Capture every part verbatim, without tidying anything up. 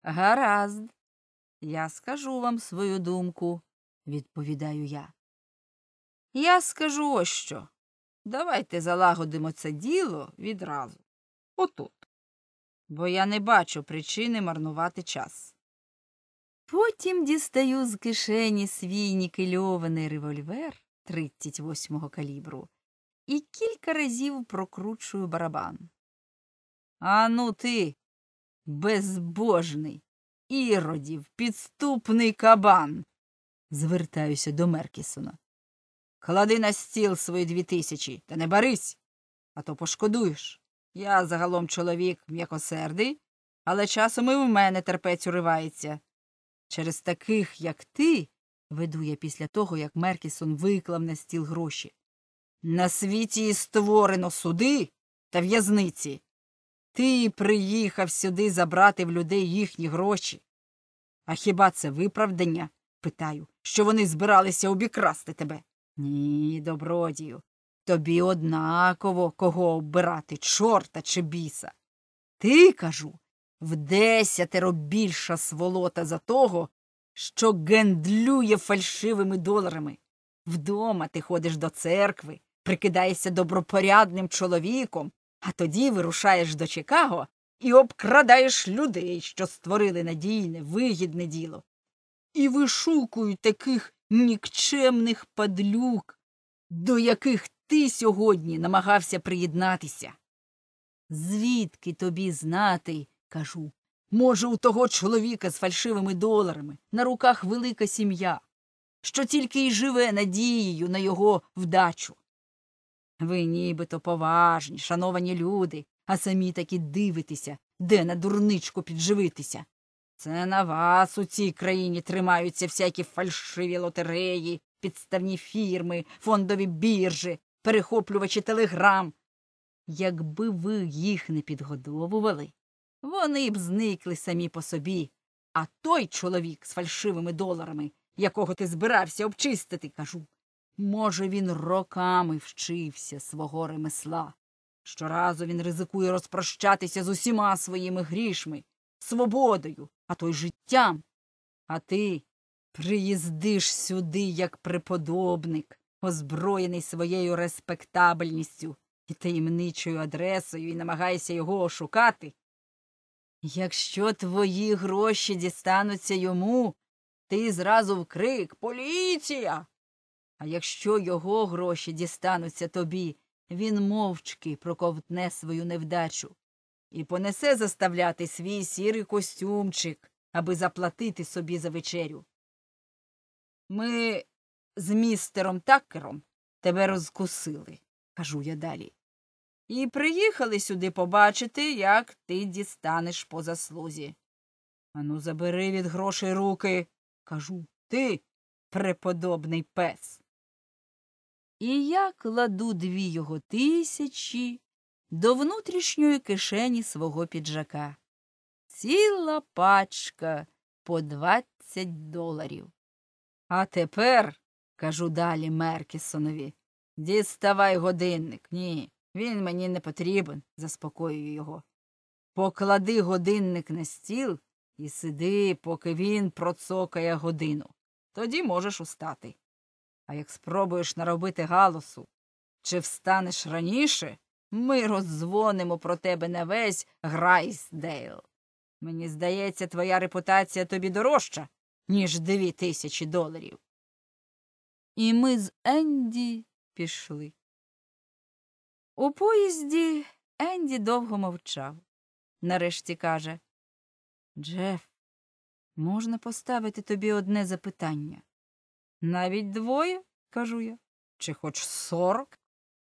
Гаразд, я скажу вам свою думку, відповідаю я. Я скажу ось що. Давайте залагодимо це діло відразу. Отут. Бо я не бачу причини марнувати час. Потім дістаю з кишені свій нікельований револьвер тридцять восьмого калібру і кілька разів прокручую барабан. Ану ти, безбожний, іродів, підступний кабан, звертаюся до Меркісона. Клади на стіл свої дві тисячі, та не барись, а то пошкодуєш. Я загалом чоловік м'якосердий, але часом і в мене терпець уривається. Через таких, як ти, веду я після того, як Меркісон виклав на стіл гроші. На світі створено суди та в'язниці. Ти приїхав сюди забрати в людей їхні гроші. А хіба це виправдання, питаю, що вони збиралися обікрасти тебе? Ні, добродію, тобі однаково кого оббирати, чорта чи біса. Ти, кажу, вдесятеро більша сволота за того, що гендлює фальшивими доларами. Вдома ти ходиш до церкви, прикидаєшся добропорядним чоловіком, а тоді вирушаєш до Чикаго і обкрадаєш людей, що створили надійне, вигідне діло. І вишукують таких нікчемних падлюк, до яких ти сьогодні намагався приєднатися. Звідки тобі знати, кажу, може, у того чоловіка з фальшивими доларами на руках велика сім'я, що тільки й живе надією на його вдачу. Ви нібито поважні, шановані люди, а самі таки дивитеся, де на дурничку підживитися. Це на вас у цій країні тримаються всякі фальшиві лотереї, підставні фірми, фондові біржі, перехоплювачі телеграм. Якби ви їх не підгодовували, вони б зникли самі по собі. А той чоловік з фальшивими доларами, якого ти збирався обчистити, кажу, може, він роками вчився свого ремесла. Щоразу він ризикує розпрощатися з усіма своїми грішми, свободою, а то й життям. А ти приїздиш сюди як преподобник, озброєний своєю респектабельністю і таємничою адресою, і намагаєшся його ошукати. Якщо твої гроші дістануться йому, ти зразу вкрик «Поліція!». А якщо його гроші дістануться тобі, він мовчки проковтне свою невдачу і понесе заставляти свій сірий костюмчик, аби заплатити собі за вечерю. Ми з містером Таккером тебе розкусили, кажу я далі, і приїхали сюди побачити, як ти дістанеш по заслузі. Ану, забери від грошей руки, кажу, ти, преподобний пес. І я кладу дві його тисячі до внутрішньої кишені свого піджака. Ціла пачка по двадцять доларів. А тепер, кажу далі Меркісонові, діставай годинник. Ні, він мені не потрібен, заспокоюю його. Поклади годинник на стіл і сиди, поки він процокає годину. Тоді можеш устати. А як спробуєш наробити галасу, чи встанеш раніше, ми роздзвонимо про тебе на весь Грайсдейл. Мені здається, твоя репутація тобі дорожча, ніж дві тисячі доларів. І ми з Енді пішли. У поїзді Енді довго мовчав. Нарешті каже, «Джеф, можна поставити тобі одне запитання?» «Навіть двоє?» – кажу я. «Чи хоч сорок?»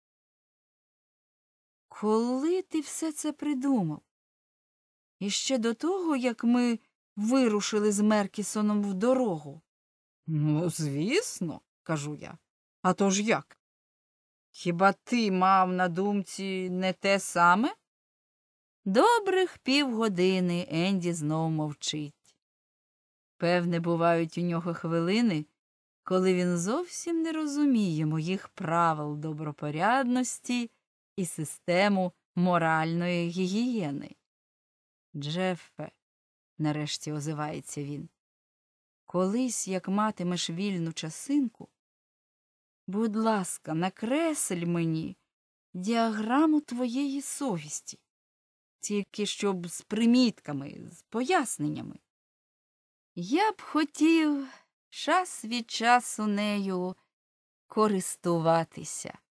«Коли ти все це придумав? І ще до того, як ми вирушили з Меркісоном в дорогу?» «Ну, звісно», – кажу я. «А то ж як? Хіба ти мав на думці не те саме?» Добрих півгодини Енді знов мовчить. Певне, бувають у нього хвилини, коли він зовсім не розуміє моїх правил добропорядності і систему моральної гігієни. «Джеффе, нарешті озивається він. Колись, як матимеш вільну часинку, будь ласка, накресль мені діаграму твоєї совісті, тільки щоб з примітками, з поясненнями. Я б хотів час від часу нею користуватися.